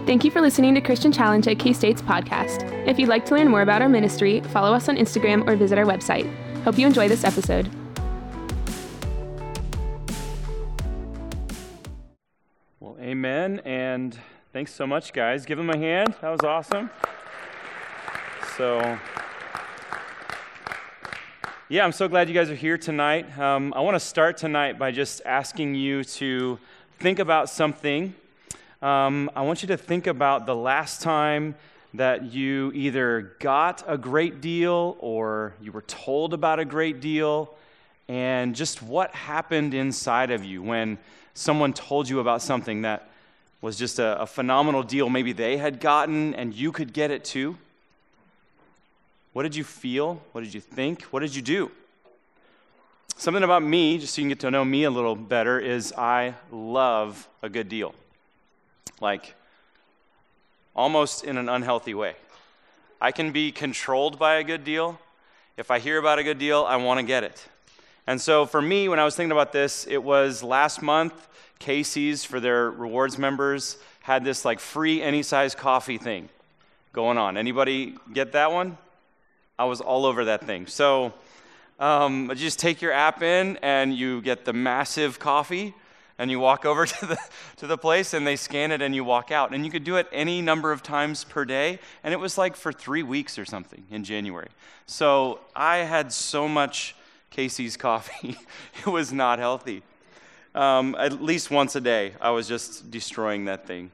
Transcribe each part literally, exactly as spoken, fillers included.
Thank you for listening to Christian Challenge at K-State's podcast. If you'd like to learn more about our ministry, follow us on Instagram or visit our website. Hope you enjoy this episode. Well, amen, and thanks so much, guys. Give them a hand. That was awesome. So, yeah, I'm so glad you guys are here tonight. Um, I want to start tonight by just asking you to think about something. Um, I want you to think about the last time that you either got a great deal or you were told about a great deal, and just what happened inside of you when someone told you about something that was just a, a phenomenal deal maybe they had gotten and you could get it too. What did you feel? What did you think? What did you do? Something about me, just so you can get to know me a little better, is I love a good deal. Like, almost in an unhealthy way. I can be controlled by a good deal. If I hear about a good deal, I want to get it. And so for me, when I was thinking about this, it was last month, Casey's, for their rewards members, had this like free any size coffee thing going on. Anybody get that one? I was all over that thing. So um, you just take your app in and you get the massive coffee, and you walk over to the to the place, and they scan it, and you walk out. And you could do it any number of times per day, and it was like for three weeks or something in January. So I had so much Casey's coffee, it was not healthy. Um, at least once a day, I was just destroying that thing.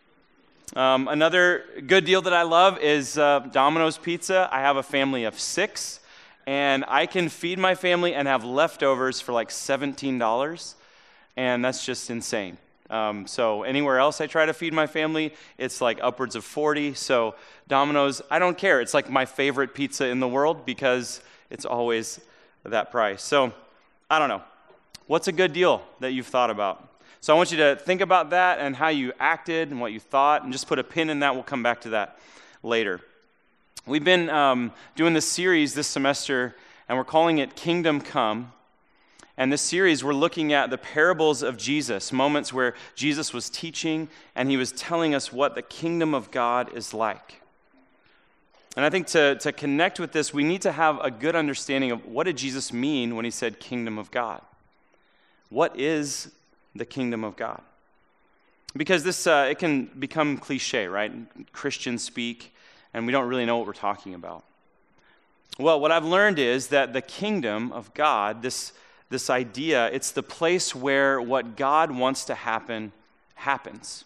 Um, another good deal that I love is uh, Domino's Pizza. I have a family of six, and I can feed my family and have leftovers for like seventeen dollars. And that's just insane. Um, so anywhere else I try to feed my family, it's like upwards of forty. So Domino's, I don't care. It's like my favorite pizza in the world because it's always that price. So I don't know. What's a good deal that you've thought about? So I want you to think about that and how you acted and what you thought, and just put a pin in that. We'll come back to that later. We've been um, doing this series this semester, and we're calling it Kingdom Come. And this series, we're looking at the parables of Jesus, moments where Jesus was teaching and he was telling us what the kingdom of God is like. And I think to, to connect with this, we need to have a good understanding of what did Jesus mean when he said kingdom of God? What is the kingdom of God? Because this, uh, it can become cliche, right? Christian speak, and we don't really know what we're talking about. Well, what I've learned is that the kingdom of God, this This idea, it's the place where what God wants to happen, happens.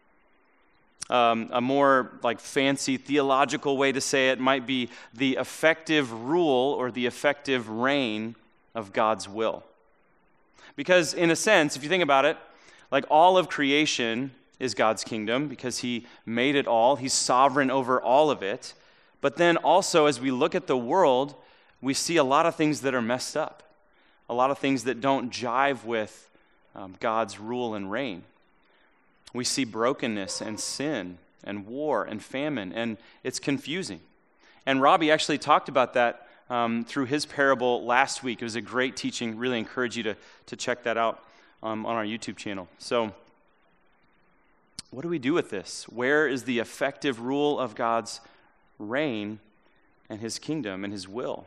Um, a more like fancy theological way to say it might be the effective rule or the effective reign of God's will. Because in a sense, if you think about it, like all of creation is God's kingdom because he made it all. He's sovereign over all of it. But then also as we look at the world, we see a lot of things that are messed up. A lot of things that don't jive with um, God's rule and reign. We see brokenness and sin and war and famine, and it's confusing. And Robbie actually talked about that um, through his parable last week. It was a great teaching. Really encourage you to, to check that out um, on our YouTube channel. So, what do we do with this? Where is the effective rule of God's reign and his kingdom and his will?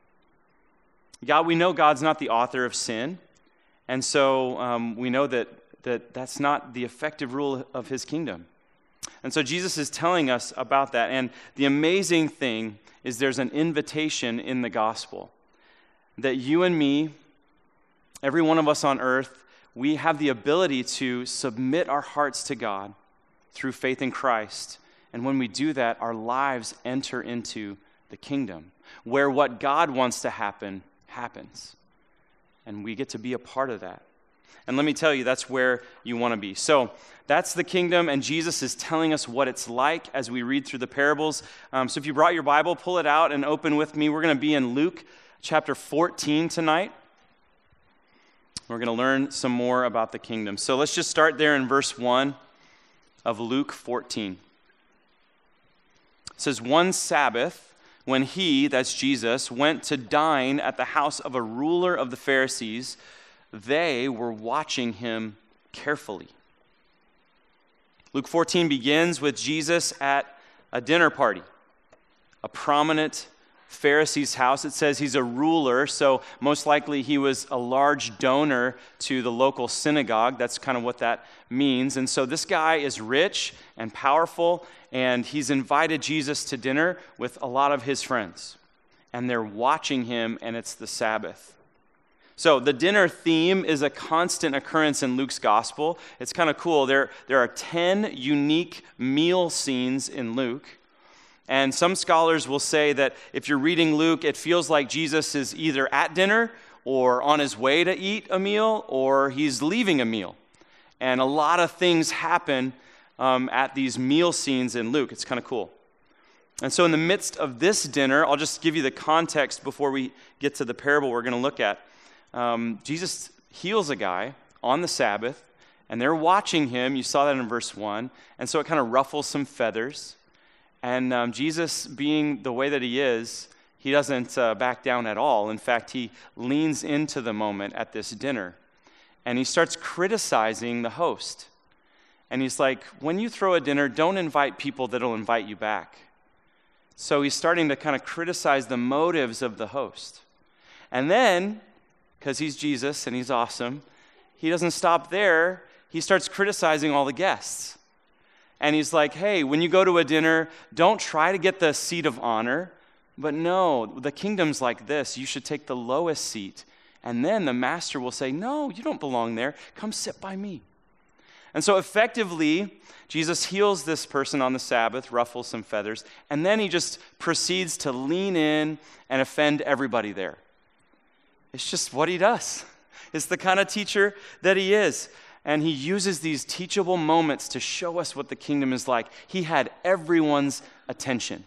God, we know God's not the author of sin, and so um, we know that, that that's not the effective rule of his kingdom. And so Jesus is telling us about that, and the amazing thing is there's an invitation in the gospel that you and me, every one of us on earth, we have the ability to submit our hearts to God through faith in Christ, and when we do that, our lives enter into the kingdom, where what God wants to happen happens. And we get to be a part of that. And let me tell you, that's where you want to be. So that's the kingdom, and Jesus is telling us what it's like as we read through the parables. Um, so if you brought your Bible, pull it out and open with me. We're going to be in Luke chapter fourteen tonight. We're going to learn some more about the kingdom. So let's just start there in verse one of Luke fourteen. It says, one Sabbath, when he, that's Jesus, went to dine at the house of a ruler of the Pharisees, they were watching him carefully. Luke fourteen begins with Jesus at a dinner party, a prominent Pharisee's house. It says he's a ruler, so most likely he was a large donor to the local synagogue. That's kind of what that means. And so this guy is rich and powerful, and he's invited Jesus to dinner with a lot of his friends. And they're watching him, and it's the Sabbath. So the dinner theme is a constant occurrence in Luke's gospel. It's kind of cool. There, there are ten unique meal scenes in Luke. And some scholars will say that if you're reading Luke, it feels like Jesus is either at dinner or on his way to eat a meal or he's leaving a meal. And a lot of things happen um, at these meal scenes in Luke. It's kind of cool. And so in the midst of this dinner, I'll just give you the context before we get to the parable we're going to look at. Um, Jesus heals a guy on the Sabbath, and they're watching him. You saw that in verse one. And so it kind of ruffles some feathers. And um, Jesus, being the way that he is, he doesn't uh, back down at all. In fact, he leans into the moment at this dinner, and he starts criticizing the host. And he's like, when you throw a dinner, don't invite people that'll invite you back. So he's starting to kind of criticize the motives of the host. And then, because he's Jesus and he's awesome, he doesn't stop there. He starts criticizing all the guests. And he's like, hey, when you go to a dinner, don't try to get the seat of honor. But no, the kingdom's like this. You should take the lowest seat. And then the master will say, no, you don't belong there. Come sit by me. And so effectively, Jesus heals this person on the Sabbath, ruffles some feathers, and then he just proceeds to lean in and offend everybody there. It's just what he does. It's the kind of teacher that he is. And he uses these teachable moments to show us what the kingdom is like. He had everyone's attention.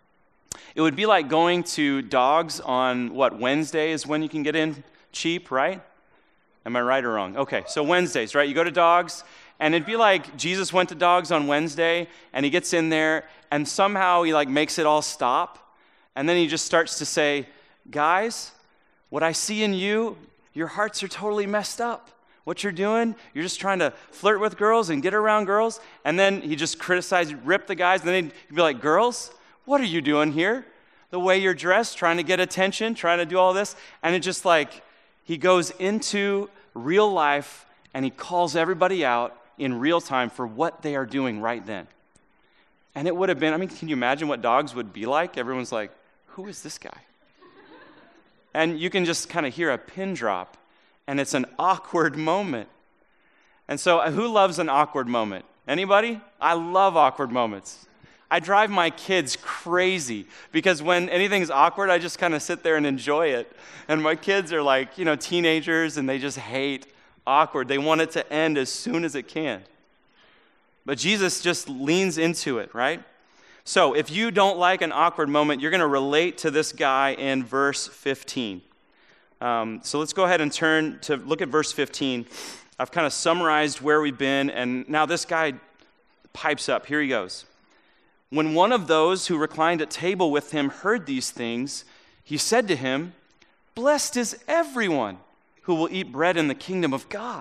It would be like going to Dogs on, what, Wednesday is when you can get in cheap, right? Am I right or wrong? Okay, so Wednesdays, right? You go to Dogs, and it'd be like Jesus went to Dogs on Wednesday, and he gets in there, and somehow he like makes it all stop, and then he just starts to say, guys, what I see in you, your hearts are totally messed up. What you're doing, you're just trying to flirt with girls and get around girls. And then he just criticized, ripped the guys. And then he'd be like, girls, what are you doing here? The way you're dressed, trying to get attention, trying to do all this. And it just like, he goes into real life and he calls everybody out in real time for what they are doing right then. And it would have been, I mean, can you imagine what Dogs would be like? Everyone's like, who is this guy? And you can just kind of hear a pin drop. And it's an awkward moment. And so who loves an awkward moment? Anybody? I love awkward moments. I drive my kids crazy because when anything's awkward, I just kind of sit there and enjoy it. And my kids are like, you know, teenagers, and they just hate awkward. They want it to end as soon as it can. But Jesus just leans into it, right? So if you don't like an awkward moment, you're going to relate to this guy in verse fifteen. Um, so let's go ahead and turn to look at verse fifteen. I've kind of summarized where we've been, and now this guy pipes up. Here he goes. When one of those who reclined at table with him heard these things, he said to him, blessed is everyone who will eat bread in the kingdom of God.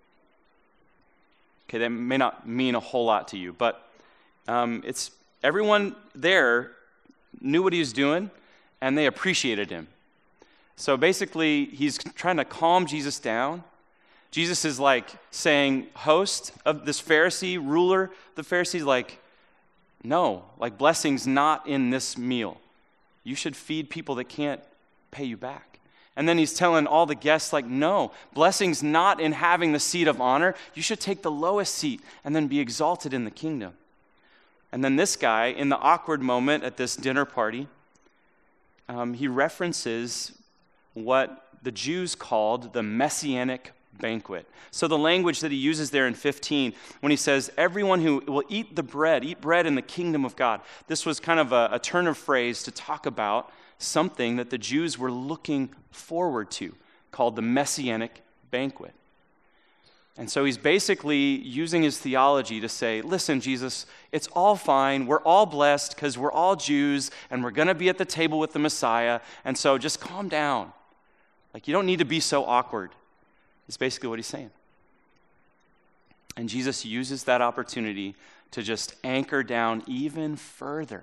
Okay, that may not mean a whole lot to you, but um, it's everyone there knew what he was doing, and they appreciated him. So basically, he's trying to calm Jesus down. Jesus is like saying, host of this Pharisee, ruler, the Pharisee's like, no, like blessing's not in this meal. You should feed people that can't pay you back. And then he's telling all the guests like, no, blessing's not in having the seat of honor. You should take the lowest seat and then be exalted in the kingdom. And then this guy, in the awkward moment at this dinner party, um, he references what the Jews called the Messianic banquet. So the language that he uses there in fifteen, when he says, everyone who will eat the bread, eat bread in the kingdom of God, this was kind of a, a turn of phrase to talk about something that the Jews were looking forward to, called the Messianic banquet. And so he's basically using his theology to say, listen, Jesus, it's all fine. We're all blessed because we're all Jews, and we're going to be at the table with the Messiah, and so just calm down. Like, you don't need to be so awkward. It's basically what he's saying. And Jesus uses that opportunity to just anchor down even further.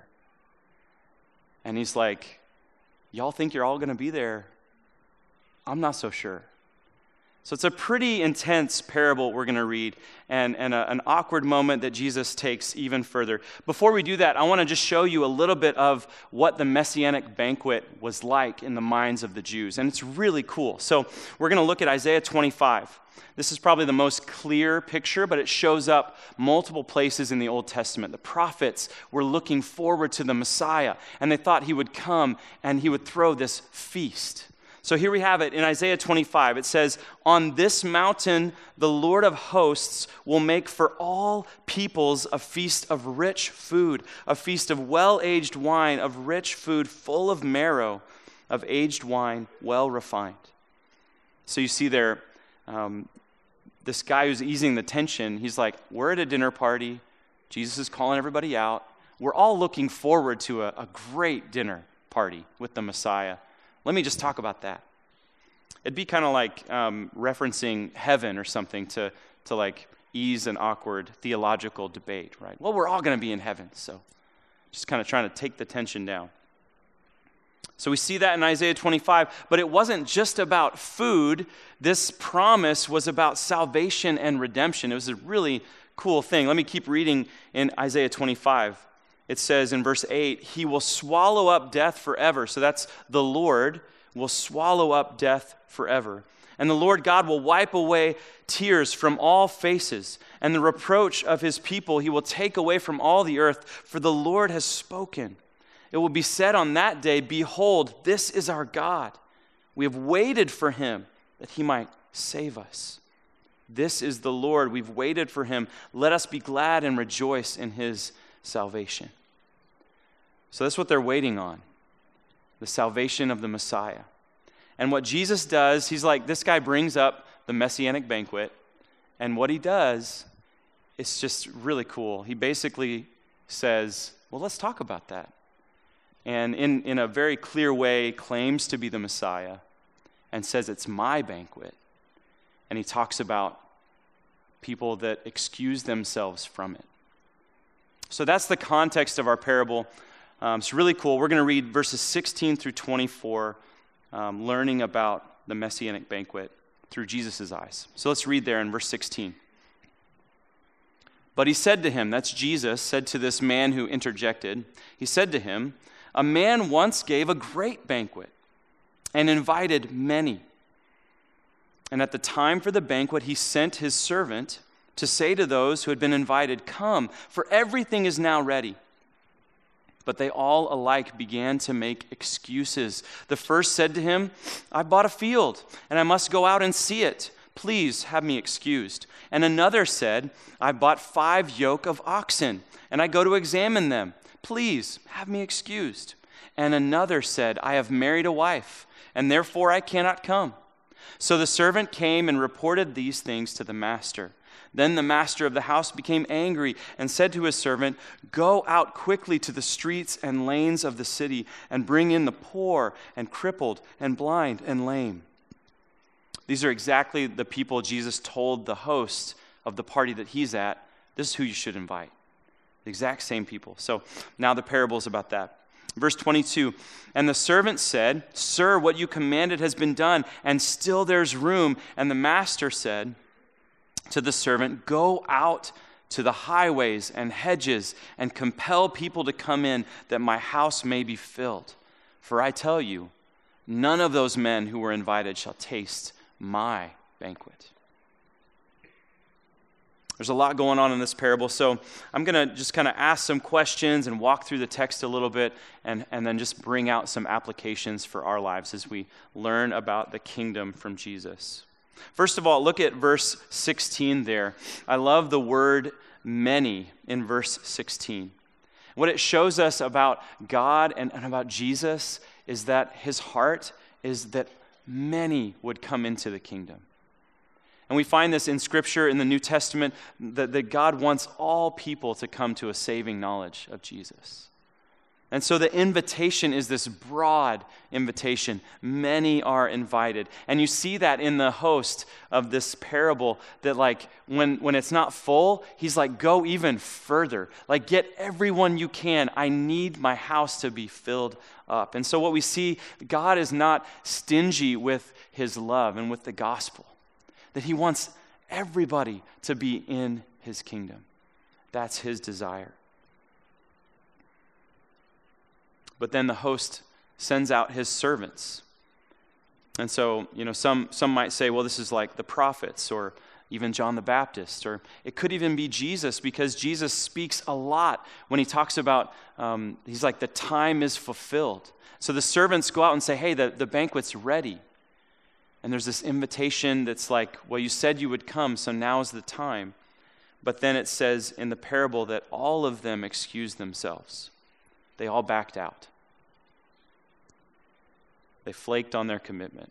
And he's like, y'all think you're all going to be there? I'm not so sure. So it's a pretty intense parable we're going to read, and, and a, an awkward moment that Jesus takes even further. Before we do that, I want to just show you a little bit of what the Messianic banquet was like in the minds of the Jews, and it's really cool. So we're going to look at Isaiah twenty-five. This is probably the most clear picture, but it shows up multiple places in the Old Testament. The prophets were looking forward to the Messiah, and they thought he would come and he would throw this feast. So here we have it in Isaiah twenty-five. It says, "On this mountain the Lord of hosts will make for all peoples a feast of rich food, a feast of well-aged wine, of rich food full of marrow, of aged wine well refined." So you see there, um, this guy who's easing the tension, he's like, we're at a dinner party. Jesus is calling everybody out. We're all looking forward to a, a great dinner party with the Messiah. Let me just talk about that. It'd be kind of like um, referencing heaven or something to, to like ease an awkward theological debate, right? Well, we're all going to be in heaven, so just kind of trying to take the tension down. So we see that in Isaiah twenty-five, but it wasn't just about food. This promise was about salvation and redemption. It was a really cool thing. Let me keep reading in Isaiah twenty-five. It says in verse eight, "He will swallow up death forever." So that's the Lord will swallow up death forever. "And the Lord God will wipe away tears from all faces, and the reproach of his people he will take away from all the earth, for the Lord has spoken. It will be said on that day, 'Behold, this is our God. We have waited for him that he might save us. This is the Lord. We've waited for him. Let us be glad and rejoice in his salvation.'" So that's what they're waiting on, the salvation of the Messiah. And what Jesus does, he's like, this guy brings up the Messianic banquet, and what he does is just really cool. He basically says, well, let's talk about that. And in, in a very clear way, claims to be the Messiah and says it's my banquet. And he talks about people that excuse themselves from it. So that's the context of our parable. Um, it's really cool. We're going to read verses sixteen through twenty-four, um, learning about the Messianic banquet through Jesus' eyes. So let's read there in verse sixteen. "But he said to him," that's Jesus, said to this man who interjected, he said to him, "A man once gave a great banquet and invited many. And at the time for the banquet, he sent his servant to say to those who had been invited, 'Come, for everything is now ready.' But they all alike began to make excuses. The first said to him, 'I bought a field, and I must go out and see it. Please have me excused.' And another said, 'I bought five yoke of oxen, and I go to examine them. Please have me excused.' And another said, 'I have married a wife, and therefore I cannot come.' So the servant came and reported these things to the master. Then the master of the house became angry and said to his servant, 'Go out quickly to the streets and lanes of the city and bring in the poor and crippled and blind and lame.'" These are exactly the people Jesus told the host of the party that he's at, this is who you should invite. The exact same people. So now the parable is about that. Verse twenty-two, "And the servant said, 'Sir, what you commanded has been done, and still there's room.' And the master said to the servant, 'Go out to the highways and hedges and compel people to come in, that my house may be filled. For I tell you, none of those men who were invited shall taste my banquet.'" There's a lot going on in this parable, so I'm going to just kind of ask some questions and walk through the text a little bit, and, and then just bring out some applications for our lives as we learn about the kingdom from Jesus. First of all, look at verse sixteen there. I love the word many in verse sixteen. What it shows us about God and, and about Jesus is that his heart is that many would come into the kingdom. And we find this in Scripture, in the New Testament, that, that God wants all people to come to a saving knowledge of Jesus. And so the invitation is this broad invitation. Many are invited. And you see that in the host of this parable, that like when, when it's not full, he's like, go even further. Like, get everyone you can. I need my house to be filled up. And so what we see, God is not stingy with his love and with the gospel. That he wants everybody to be in his kingdom. That's his desire. But then the host sends out his servants. And so, you know, some some might say, well, this is like the prophets or even John the Baptist, or it could even be Jesus, because Jesus speaks a lot when he talks about, um, he's like, the time is fulfilled. So the servants go out and say, hey, the, the banquet's ready. And there's this invitation that's like, well, you said you would come, so now's the time. But then it says in the parable that all of them excused themselves. They all backed out. They flaked on their commitment.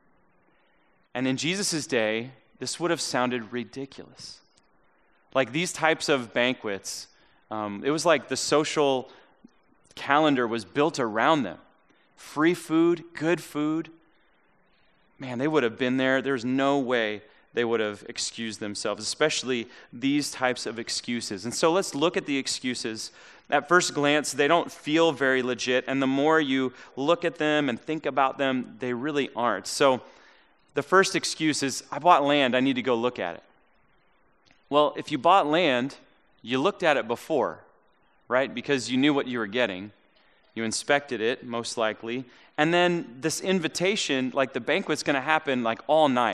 And in Jesus' day, this would have sounded ridiculous. Like these types of banquets, um, it was like the social calendar was built around them. Free food, good food. Man, they would have been there. There's no way they would have excused themselves, especially these types of excuses. And so let's look at the excuses. At first glance, they don't feel very legit, and the more you look at them and think about them, they really aren't. So the first excuse is, I bought land, I need to go look at it. Well, if you bought land, you looked at it before, right? Because you knew what you were getting. You inspected it, most likely. And then this invitation, like the banquet's going to happen like all night.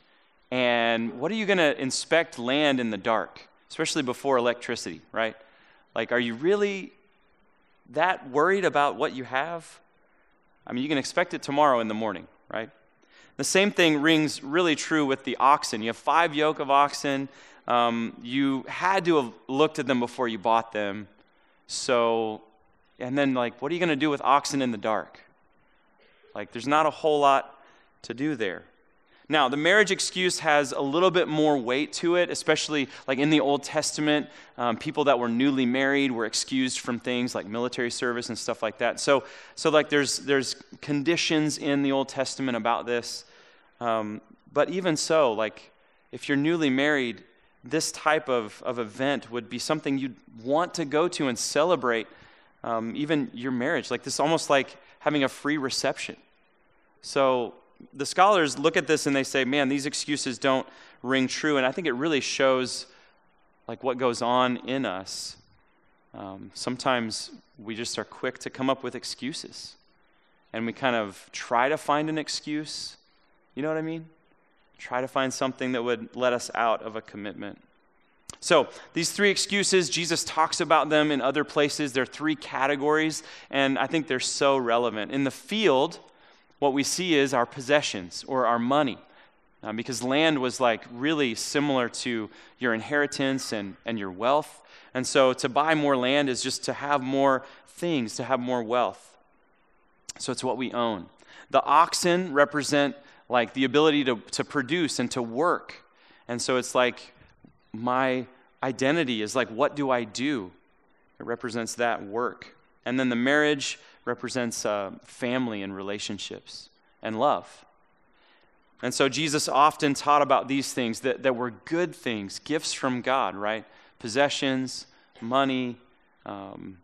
And what are you going to inspect land in the dark, especially before electricity, right? Like, are you really that worried about what you have? I mean, you can expect it tomorrow in the morning, right? The same thing rings really true with the oxen. You have five yoke of oxen. Um, you had to have looked at them before you bought them. So, and then like, what are you going to do with oxen in the dark? Like, there's not a whole lot to do there. Now, the marriage excuse has a little bit more weight to it, especially like in the Old Testament, um, people that were newly married were excused from things like military service and stuff like that. So, so like there's there's conditions in the Old Testament about this. Um, but even so, like if you're newly married, this type of, of event would be something you'd want to go to and celebrate um, even your marriage. Like this, almost like having a free reception. So the scholars look at this and they say, man, these excuses don't ring true. And I think it really shows like what goes on in us. Um, sometimes we just are quick to come up with excuses. And we kind of try to find an excuse. You know what I mean? Try to find something that would let us out of a commitment. So these three excuses, Jesus talks about them in other places. There are three categories, and I think they're so relevant. In the field, what we see is our possessions or our money, uh, because land was like really similar to your inheritance and, and your wealth. And so to buy more land is just to have more things, to have more wealth. So it's what we own. The oxen represent like the ability to, to produce and to work. And so it's like my identity is like, what do I do? It represents that work. And then the marriage represents uh, family and relationships and love. And so Jesus often taught about these things that, that were good things, gifts from God, right? Possessions, money, um,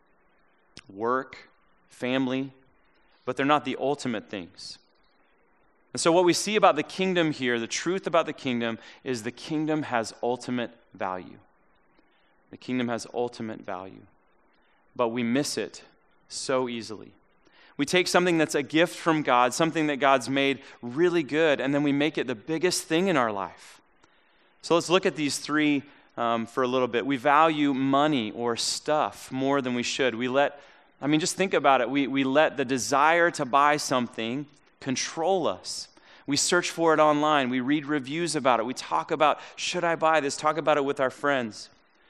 work, family, but they're not the ultimate things. And so what we see about the kingdom here, the truth about the kingdom, is the kingdom has ultimate value. The kingdom has ultimate value. But we miss it so easily. We take something that's a gift from God, something that God's made really good, and then we make it the biggest thing in our life. So let's look at these three um, for a little bit. We value money or stuff more than we should. We let, I mean, just think about it. We, we let the desire to buy something control us. We search for it online. We read reviews about it. We talk about, should I buy this? Talk about it with our friends.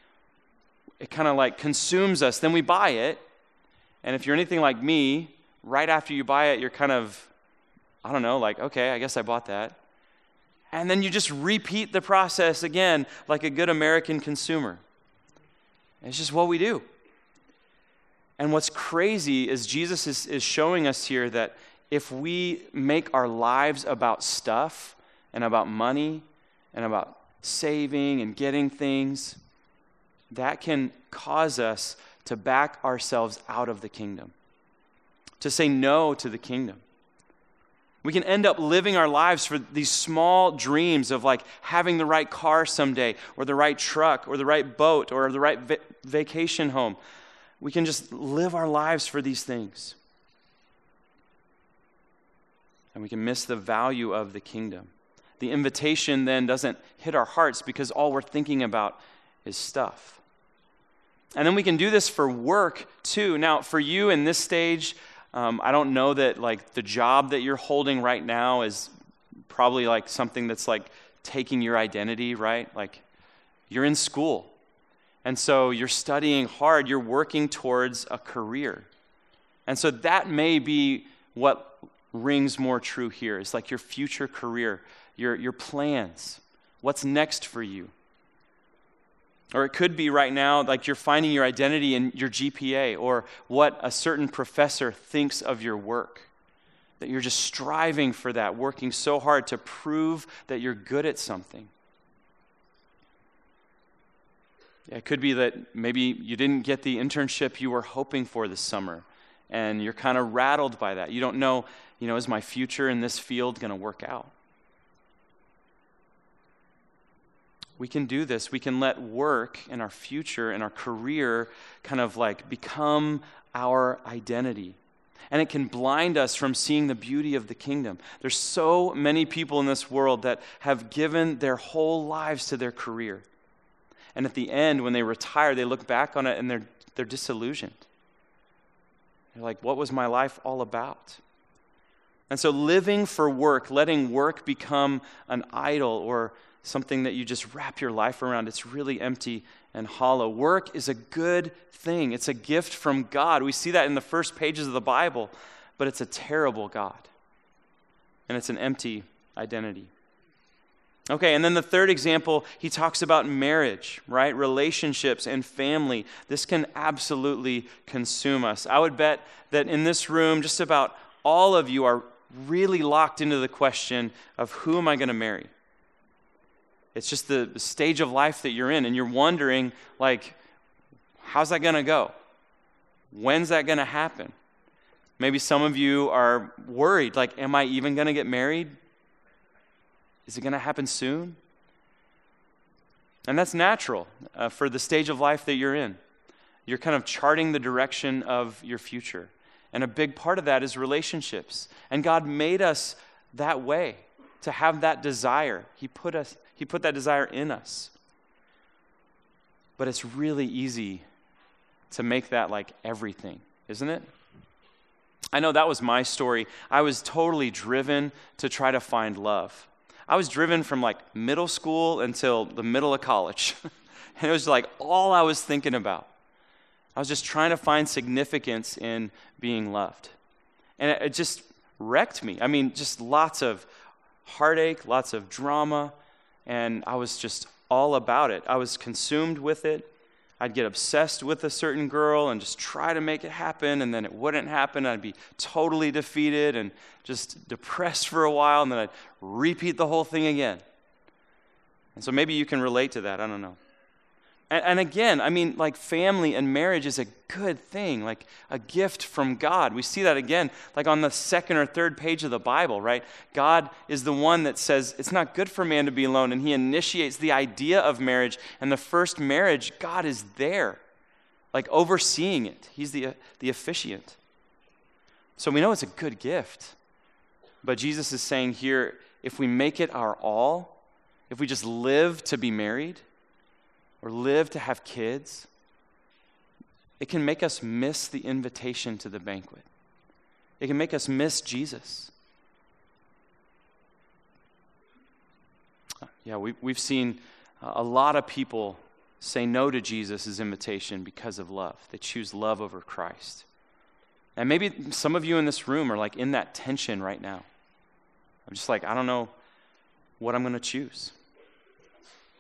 It kind of like consumes us. Then we buy it. And if you're anything like me, right after you buy it, you're kind of, I don't know, like, okay, I guess I bought that. And then you just repeat the process again like a good American consumer. It's just what we do. And what's crazy is Jesus is, is showing us here that if we make our lives about stuff and about money and about saving and getting things, that can cause us to back ourselves out of the kingdom, to say no to the kingdom. We can end up living our lives for these small dreams of like having the right car someday, or the right truck, or the right boat, or the right va- vacation home. We can just live our lives for these things. And we can miss the value of the kingdom. The invitation then doesn't hit our hearts because all we're thinking about is stuff. And then we can do this for work too. Now, for you in this stage, um, I don't know that like the job that you're holding right now is probably like something that's like taking your identity, right? Like you're in school. And so you're studying hard, you're working towards a career. And so that may be what rings more true here. It's like your future career, your, your plans, what's next for you. Or it could be right now, like you're finding your identity in your G P A or what a certain professor thinks of your work. That you're just striving for that, working so hard to prove that you're good at something. It could be that maybe you didn't get the internship you were hoping for this summer, and you're kind of rattled by that. You don't know, you know, is my future in this field going to work out? We can do this. We can let work and our future and our career kind of like become our identity. And it can blind us from seeing the beauty of the kingdom. There's so many people in this world that have given their whole lives to their career. And at the end, when they retire, they look back on it and they're they're disillusioned. They're like, what was my life all about? And so living for work, letting work become an idol or something that you just wrap your life around, it's really empty and hollow. Work is a good thing. It's a gift from God. We see that in the first pages of the Bible, but it's a terrible God. And it's an empty identity. Okay, and then the third example, he talks about marriage, right? Relationships and family. This can absolutely consume us. I would bet that in this room, just about all of you are really locked into the question of who am I going to marry? It's just the stage of life that you're in, and you're wondering, like, how's that going to go? When's that going to happen? Maybe some of you are worried, like, am I even going to get married? Is it going to happen soon? And that's natural uh, for the stage of life that you're in. You're kind of charting the direction of your future. And a big part of that is relationships. And God made us that way, to have that desire. He put us, He put that desire in us. But it's really easy to make that like everything, isn't it? I know that was my story. I was totally driven to try to find love. I was driven from like middle school until the middle of college. And it was like all I was thinking about. I was just trying to find significance in being loved. And it, it just wrecked me. I mean, just lots of heartache, lots of drama, and I was just all about it. I was consumed with it. I'd get obsessed with a certain girl and just try to make it happen, and then it wouldn't happen. I'd be totally defeated and just depressed for a while, and then I'd repeat the whole thing again. And so maybe you can relate to that. I don't know. And, and again, I mean, like family and marriage is a good thing, like a gift from God. We see that again, like on the second or third page of the Bible, right? God is the one that says it's not good for man to be alone, and he initiates the idea of marriage. And the first marriage, God is there, like overseeing it. He's the, the officiant. So we know it's a good gift. But Jesus is saying here, if we make it our all, if we just live to be married, or live to have kids, it can make us miss the invitation to the banquet. It can make us miss Jesus. Yeah, we, we've seen a lot of people say no to Jesus' invitation because of love. They choose love over Christ. And maybe some of you in this room are like in that tension right now. I'm just like, I don't know what I'm going to choose.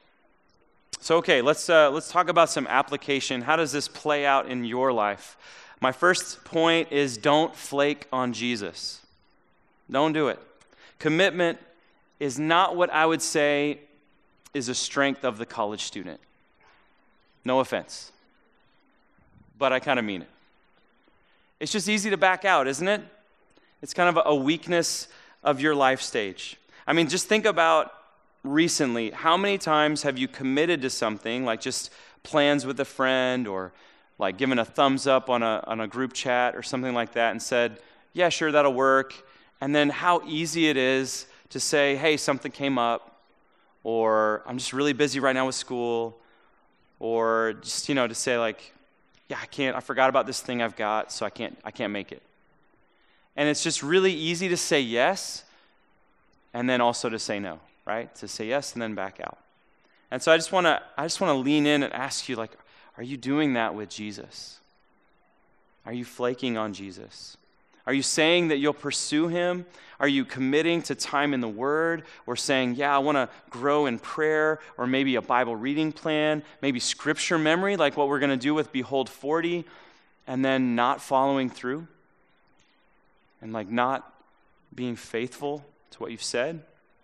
So, okay, let's uh, let's talk about some application. How does this play out in your life? My first point is don't flake on Jesus. Don't do it. Commitment is not what I would say is a strength of the college student. No offense. But I kind of mean it. It's just easy to back out, isn't it? It's kind of a weakness of your life stage. I mean, just think about recently, how many times have you committed to something, like just plans with a friend or like given a thumbs up on a on a group chat or something like that and said, yeah, sure, that'll work. And then how easy it is to say, hey, something came up, or I'm just really busy right now with school, or just, you know, to say like, yeah, I can't, I forgot about this thing I've got, so I can't, I can't make it. And it's just really easy to say yes, and then also to say no, right? To say yes and then back out. And so I just want to, I just want to lean in and ask you, like, are you doing that with Jesus? Are you flaking on Jesus? Are you saying that you'll pursue him? Are you committing to time in the Word? Or saying, yeah, I want to grow in prayer, or maybe a Bible reading plan, maybe scripture memory, like what we're going to do with Behold forty, and then not following through? And like not being faithful to what you've said?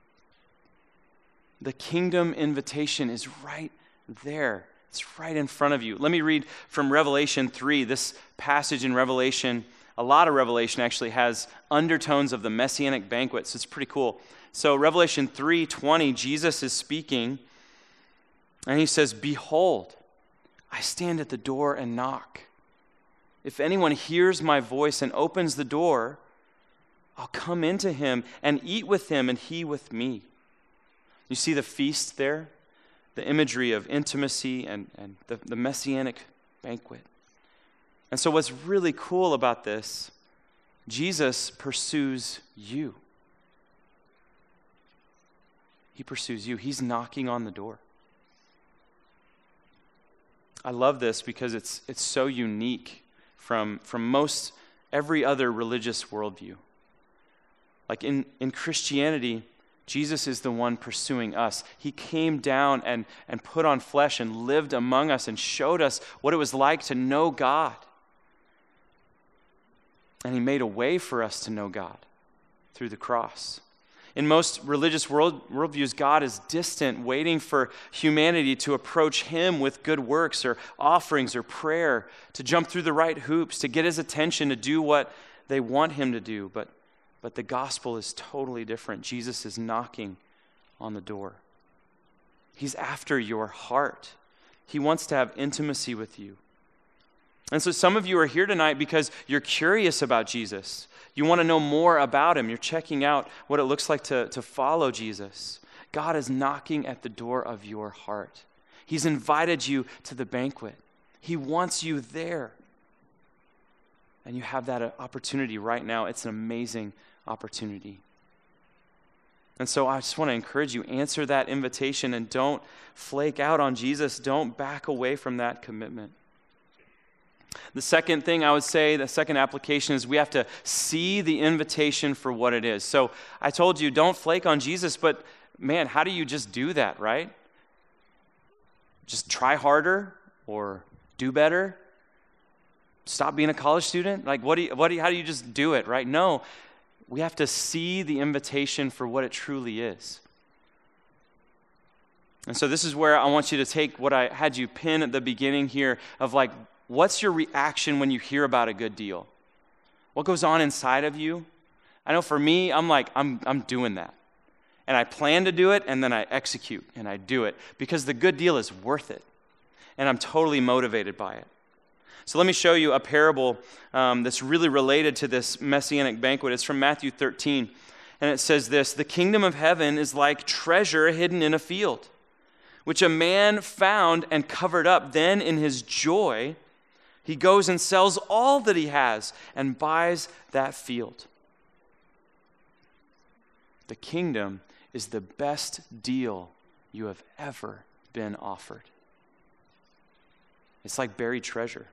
The kingdom invitation is right there. It's right in front of you. Let me read from Revelation three. This passage in Revelation, a lot of Revelation actually has undertones of the Messianic banquet, so it's pretty cool. So Revelation three twenty, Jesus is speaking, and he says, behold, I stand at the door and knock. If anyone hears my voice and opens the door, I'll come into him and eat with him and he with me. You see the feast there? The imagery of intimacy and, and the, the Messianic banquet. And so what's really cool about this, Jesus pursues you. He pursues you. He's knocking on the door. I love this because it's it's so unique from, from most every other religious worldview. Like in, in Christianity, Jesus is the one pursuing us. He came down and, and put on flesh and lived among us and showed us what it was like to know God. And he made a way for us to know God through the cross. In most religious world, worldviews, God is distant, waiting for humanity to approach him with good works or offerings or prayer, to jump through the right hoops, to get his attention, to do what they want him to do. But, but the gospel is totally different. Jesus is knocking on the door. He's after your heart. He wants to have intimacy with you. And so some of you are here tonight because you're curious about Jesus. You want to know more about him. You're checking out what it looks like to, to follow Jesus. God is knocking at the door of your heart. He's invited you to the banquet. He wants you there. And you have that opportunity right now. It's an amazing opportunity. And so I just want to encourage you, answer that invitation and don't flake out on Jesus. Don't back away from that commitment. The second thing I would say, the second application is we have to see the invitation for what it is. So I told you, don't flake on Jesus, but man, how do you just do that, right? Just try harder or do better? Stop being a college student? Like, what do you, what do you, how do you just do it, right? No, we have to see the invitation for what it truly is. And so this is where I want you to take what I had you pin at the beginning here of like, what's your reaction when you hear about a good deal? What goes on inside of you? I know for me, I'm like, I'm I'm doing that. And I plan to do it, and then I execute, and I do it. Because the good deal is worth it. And I'm totally motivated by it. So let me show you a parable um, that's really related to this Messianic banquet. It's from Matthew thirteen. And it says this, the kingdom of heaven is like treasure hidden in a field, which a man found and covered up. Then in his joy, he goes and sells all that he has and buys that field. The kingdom is the best deal you have ever been offered. It's like buried treasure.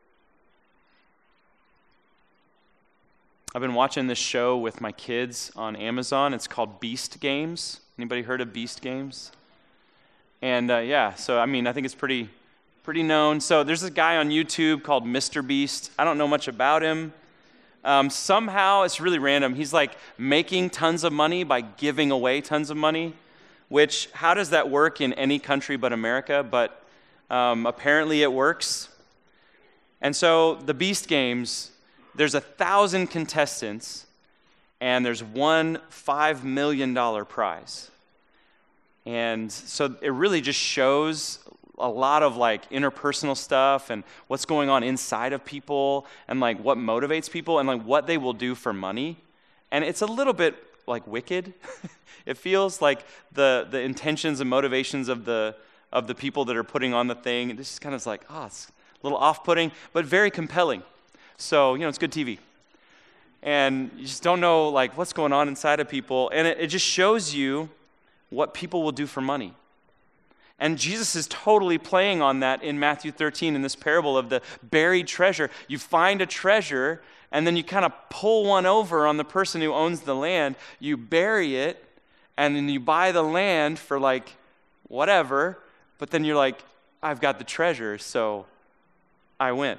I've been watching this show with my kids on Amazon. It's called Beast Games. Anybody heard of Beast Games? And uh, yeah, so I mean, I think it's pretty... pretty pretty known. So there's this guy on YouTube called Mister Beast. I don't know much about him. Um, somehow, it's really random. He's like making tons of money by giving away tons of money, which, how does that work in any country but America? But um, apparently it works. And so the Beast Games, there's a thousand contestants, and there's one five million dollars prize. And so it really just shows a lot of like interpersonal stuff and what's going on inside of people and like what motivates people and like what they will do for money. And it's a little bit like wicked. It feels like the the intentions and motivations of the of the people that are putting on the thing. This is kind of like, oh, it's a little off-putting, but very compelling. So, you know, it's good T V. And you just don't know like what's going on inside of people. And it, it just shows you what people will do for money. And Jesus is totally playing on that in Matthew thirteen in this parable of the buried treasure. You find a treasure, and then you kind of pull one over on the person who owns the land. You bury it, and then you buy the land for like whatever, but then you're like, I've got the treasure, so I win.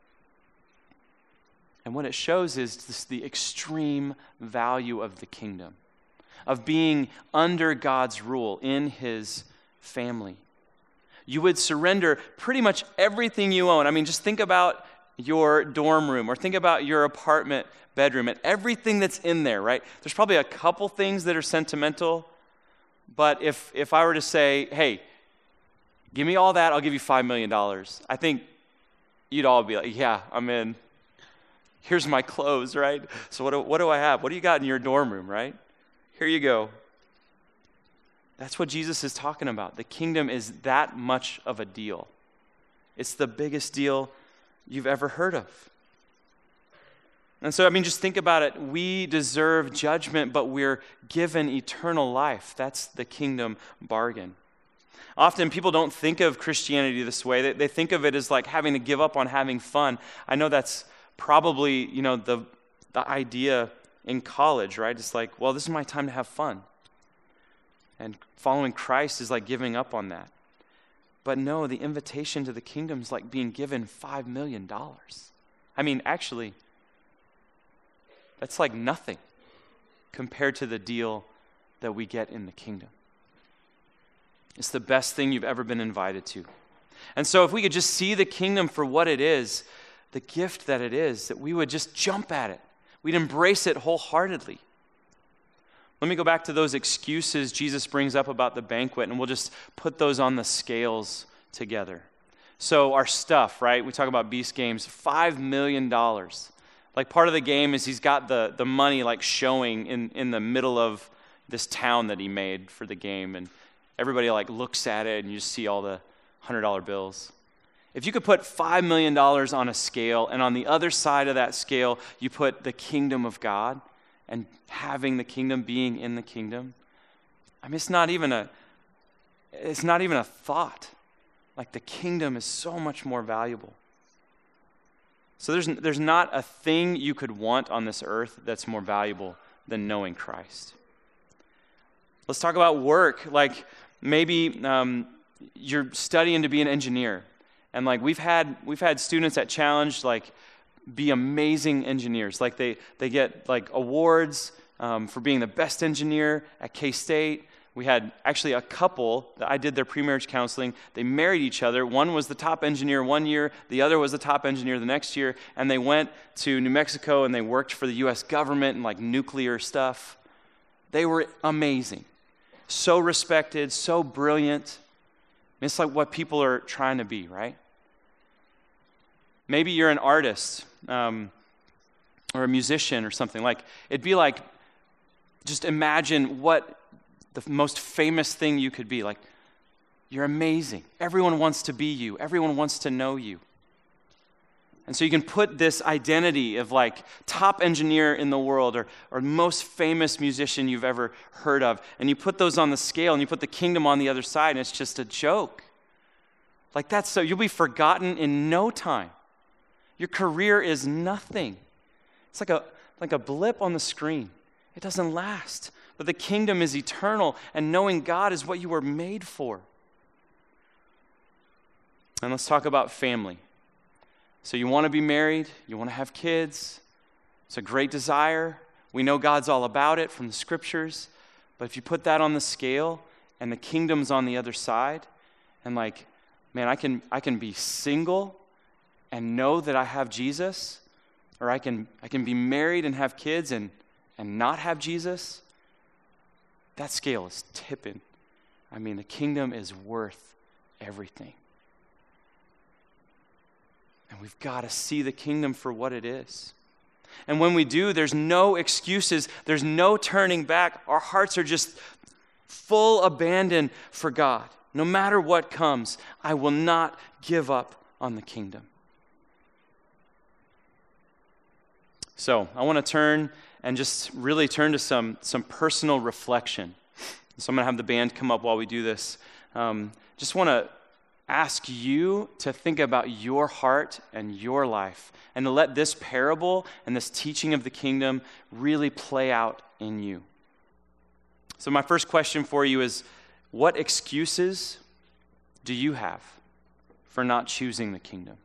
And what it shows is just the extreme value of the kingdom, of being under God's rule in his family. You would surrender pretty much everything you own. I mean, just think about your dorm room or think about your apartment bedroom and everything that's in there, right? There's probably a couple things that are sentimental, but if if I were to say, hey, give me all that, I'll give you five million dollars, I think you'd all be like, yeah, I'm in. Here's my clothes, right? So what do, what do I have? What do you got in your dorm room, right? Here you go. That's what Jesus is talking about. The kingdom is that much of a deal. It's the biggest deal you've ever heard of. And so, I mean, just think about it. We deserve judgment, but we're given eternal life. That's the kingdom bargain. Often people don't think of Christianity this way. They, they think of it as like having to give up on having fun. I know that's probably, you know, the the idea in college, right? It's like, well, this is my time to have fun. And following Christ is like giving up on that. But no, the invitation to the kingdom is like being given five million dollars. I mean, actually, that's like nothing compared to the deal that we get in the kingdom. It's the best thing you've ever been invited to. And so if we could just see the kingdom for what it is, the gift that it is, that we would just jump at it. We'd embrace it wholeheartedly. Let me go back to those excuses Jesus brings up about the banquet, and we'll just put those on the scales together. So our stuff, right? We talk about Beast Games, five million dollars. Like part of the game is he's got the, the money like showing in, in the middle of this town that he made for the game, and everybody like looks at it, and you just see all the one hundred dollar bills. If you could put five million dollars on a scale, and on the other side of that scale, you put the kingdom of God, and having the kingdom, being in the kingdom, I mean, it's not even a, it's not even a thought. Like the kingdom is so much more valuable. So there's there's not a thing you could want on this earth that's more valuable than knowing Christ. Let's talk about work. Like maybe um, you're studying to be an engineer, and like we've had we've had students at Challenge like be amazing engineers. Like they they get like awards um, for being the best engineer at K-State. We had actually a couple that I did their pre-marriage counseling. They married each other. One was the top engineer one year. The other was the top engineer the next year. And they went to New Mexico and they worked for the U S government and like nuclear stuff. They were amazing. So respected, so brilliant. It's like what people are trying to be, right? Maybe you're an artist um, or a musician or something. Like it'd be like, just imagine what the most famous thing you could be. Like, you're amazing. Everyone wants to be you. Everyone wants to know you. And so you can put this identity of like top engineer in the world or, or most famous musician you've ever heard of, and you put those on the scale and you put the kingdom on the other side, and it's just a joke. Like that's so, you'll be forgotten in no time. Your career is nothing. It's like a like a blip on the screen. It doesn't last. But the kingdom is eternal, and knowing God is what you were made for. And let's talk about family. So you want to be married, you want to have kids. It's a great desire. We know God's all about it from the scriptures. But if you put that on the scale and the kingdom's on the other side, and like, man, I can I can be single and know that I have Jesus, or I can I can be married and have kids and, and not have Jesus, that scale is tipping. I mean, the kingdom is worth everything. And we've got to see the kingdom for what it is. And when we do, there's no excuses. There's no turning back. Our hearts are just full abandon for God. No matter what comes, I will not give up on the kingdom. So I want to turn and just really turn to some, some personal reflection. So I'm going to have the band come up while we do this. Um, just want to ask you to think about your heart and your life, and to let this parable and this teaching of the kingdom really play out in you. So my first question for you is, what excuses do you have for not choosing the kingdom?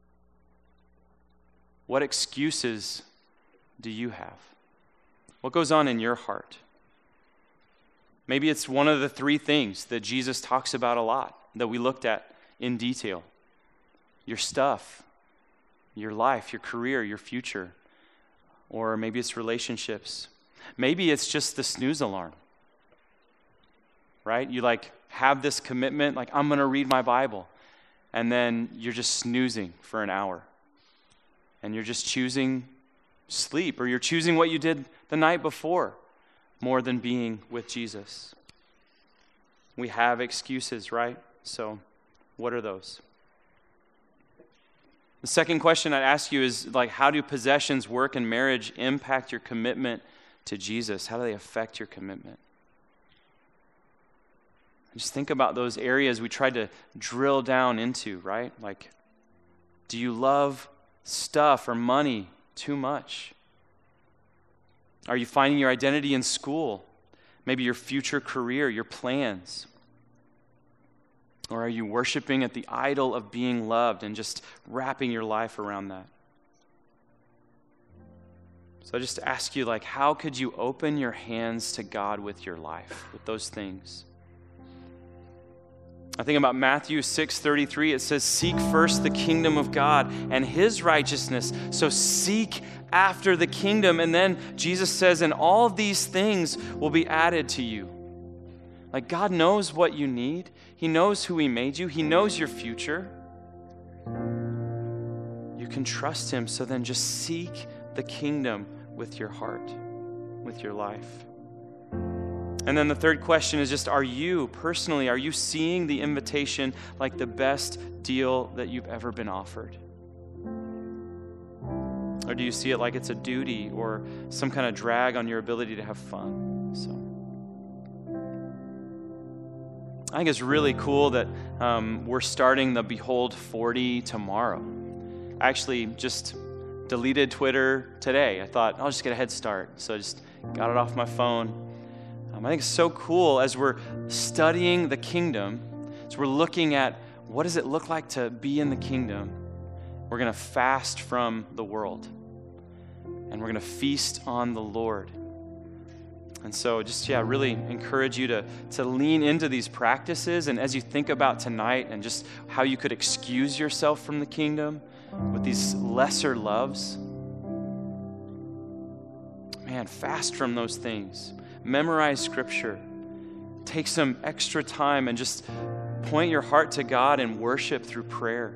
What excuses do you have? What goes on in your heart? Maybe it's one of the three things that Jesus talks about a lot, that we looked at in detail. Your stuff, your life, your career, your future. Or maybe it's relationships. Maybe it's just the snooze alarm. Right? You like have this commitment, like I'm going to read my Bible. And then you're just snoozing for an hour. And you're just choosing sleep, or you're choosing what you did the night before more than being with Jesus. We have excuses, right? So what are those? The second question I'd ask you is, like, how do possessions, work, and marriage impact your commitment to Jesus? How do they affect your commitment? Just think about those areas we tried to drill down into, right? Like, do you love stuff or money too much? Are you finding your identity in school? Maybe your future career, your plans? Or are you worshiping at the idol of being loved and just wrapping your life around that? So I just ask you, like, how could you open your hands to God with your life, with those things? I think about Matthew six thirty-three. It says, seek first the kingdom of God and his righteousness. So seek after the kingdom. And then Jesus says, and all of these things will be added to you. Like, God knows what you need. He knows who he made you. He knows your future. You can trust him. So then just seek the kingdom with your heart, with your life. And then the third question is just, are you personally, are you seeing the invitation like the best deal that you've ever been offered? Or do you see it like it's a duty or some kind of drag on your ability to have fun? So I think it's really cool that um, we're starting the Behold forty tomorrow. I actually just deleted Twitter today. I thought, I'll just get a head start. So I just got it off my phone. Um, I think it's so cool as we're studying the kingdom, as we're looking at what does it look like to be in the kingdom, we're going to fast from the world. And we're going to feast on the Lord. And so just, yeah, really encourage you to, to lean into these practices. And as you think about tonight and just how you could excuse yourself from the kingdom with these lesser loves, man, fast from those things. Memorize scripture. Take some extra time and just point your heart to God and worship through prayer.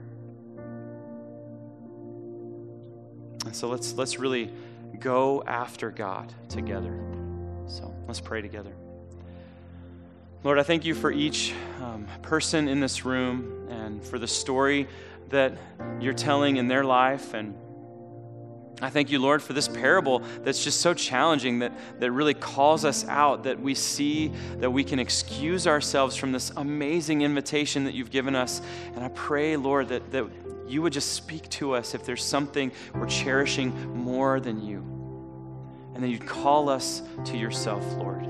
And so let's let's really go after God together. So let's pray together. Lord, I thank you for each um, person in this room and for the story that you're telling in their life. And I thank you, Lord, for this parable that's just so challenging, that, that really calls us out, that we see that we can excuse ourselves from this amazing invitation that you've given us. And I pray, Lord, that, that you would just speak to us if there's something we're cherishing more than you. And then you'd call us to yourself, Lord.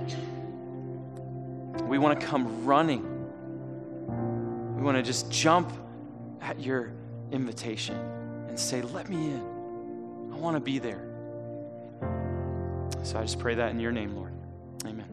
We want to come running. We want to just jump at your invitation and say, let me in. I want to be there. So I just pray that in your name, Lord. Amen.